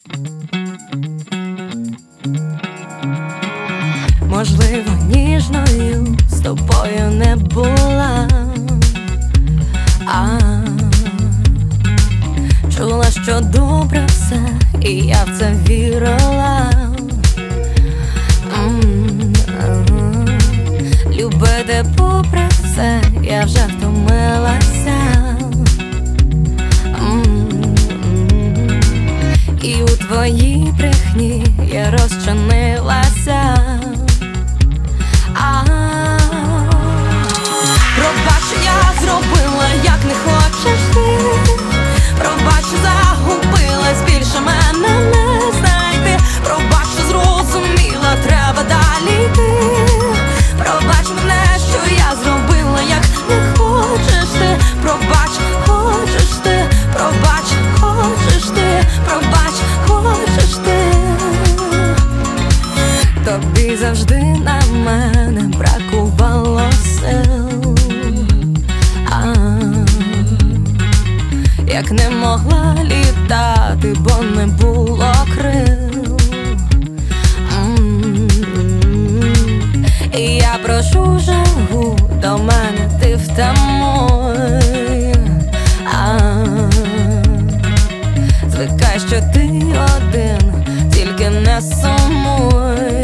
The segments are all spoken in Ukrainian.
Можливо, ніжною з тобою не була, чула, що добре все, і я в це вірила. Любити попри все, я вже втомилася. І у твоїй брехні я розчинилася. Пробач, я зробила, як не хочеш ти. Пробач, загубилась, більше мене не знайти. Пробач, зрозуміла, треба далі йти. Пробач мене, що я зробила, як не хочеш ти. Пробач, хочеш ти. Пробач, хочеш ти. Пробач, хочеш ти. Тобі завжди на мене бракувало сил, як не могла літати, бо не було крил. І я прошу жагу, до мене ти втамуй. Звикай, що ти один, тільки не сумуй.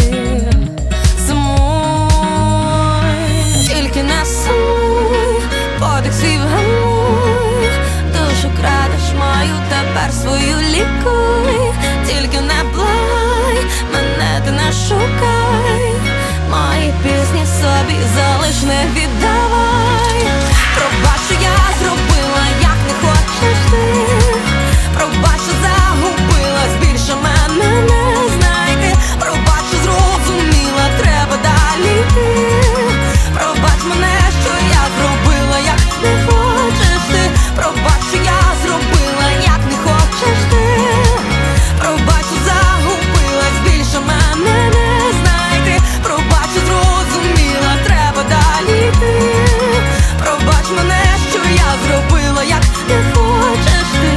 Тільки не сумуй, подих свій вгамуй. Душу крадеш мою, тепер свою лікуй. Тільки не благай, мене ти не шукай. Мої пісні собі залиш, не віддавай. Пробач, що я зробила, як не хочеш ти. Пробач, що загубилась, більше мене не знайти. Пробач, що зрозуміла, треба далі йти. Пробач мене, що я зробила, як не хочеш ти. Пробач, що я зробила, як не хочеш ти. Пробач, що загубилась, більше мене не знайти. Пробач, що зрозуміла, треба далі йти. Пробач мене, що я зробила, як не хочеш ти.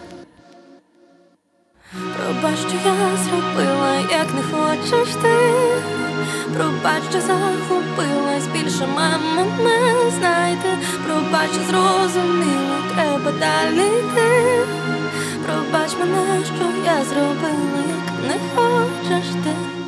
Пробач, що я зробила, як не хочеш ти. Пробач, що захопилась, більше мене не знайти. Пробач, що зрозуміла, треба далі йти. Пробач мене, що я зробила, як не хочеш ти.